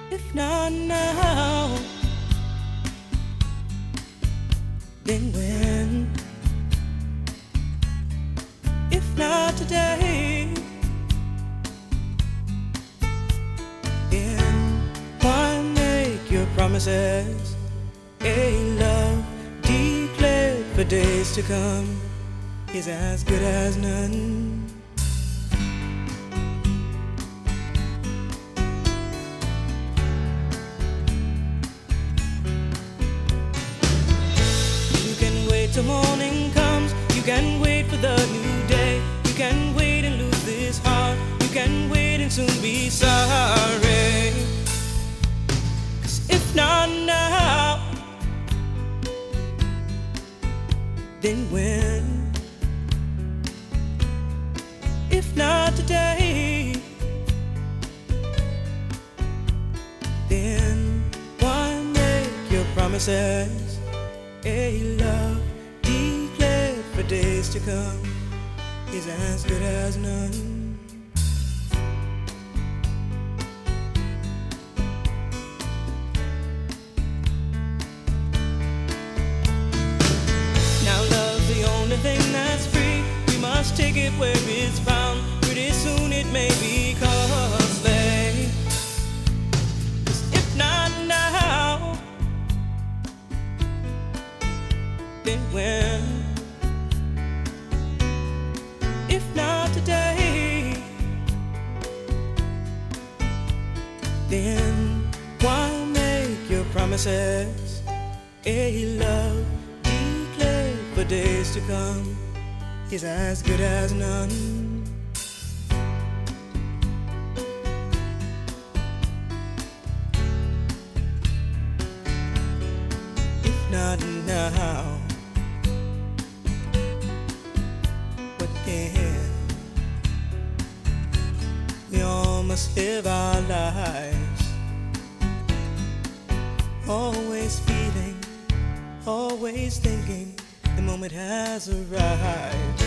If not now, then when? If not today, then why make your promises? A love declared for days to come is as good as none. You can wait till morning comes. You can wait for the new day. You can wait and lose this heart. You can wait and soon be sorry. 'Cause if not now, then when? If not today, then why make your promises? A love declared for days to come is as good as none. Now love's the only thing that's free. We must take it where it's found. Pretty soon it may be costly. 'Cause if not now, then when? If not today, then why make your promises? A love declared for days to come is as good as none. If not now, what then? We all must live our lives, always feeling, always thinking the moment has arrived.